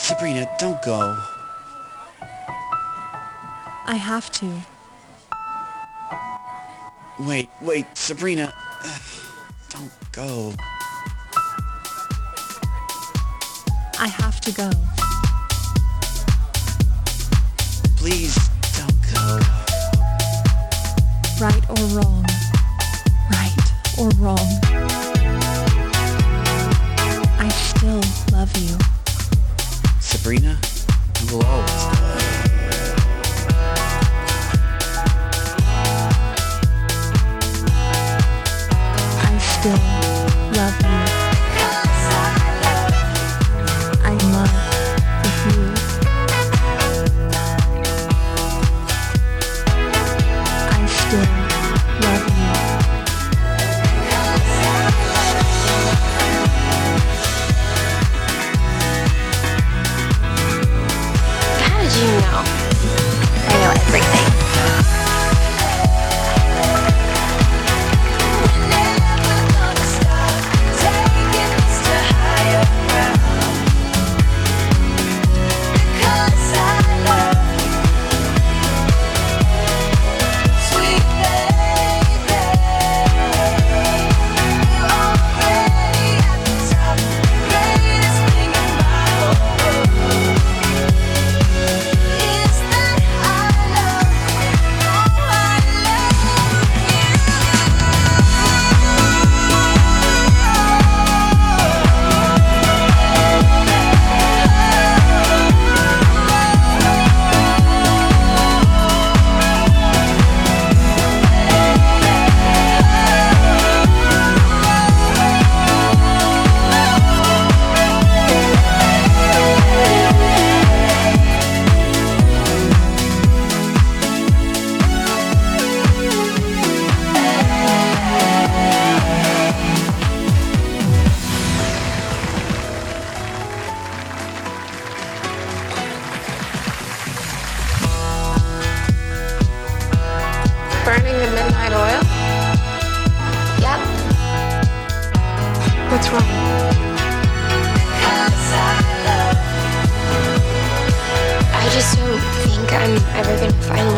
Sabrina, don't go. I have to. Wait, Sabrina. Don't go. I have to go. Please, don't go. Right or wrong. Right or wrong. I still love you. Sabrina, I will always love you. I still love you. I'm in love with you. I still love you. How did you know? I know everything. Burning the midnight oil? Yep. What's wrong? I just don't think I'm ever gonna find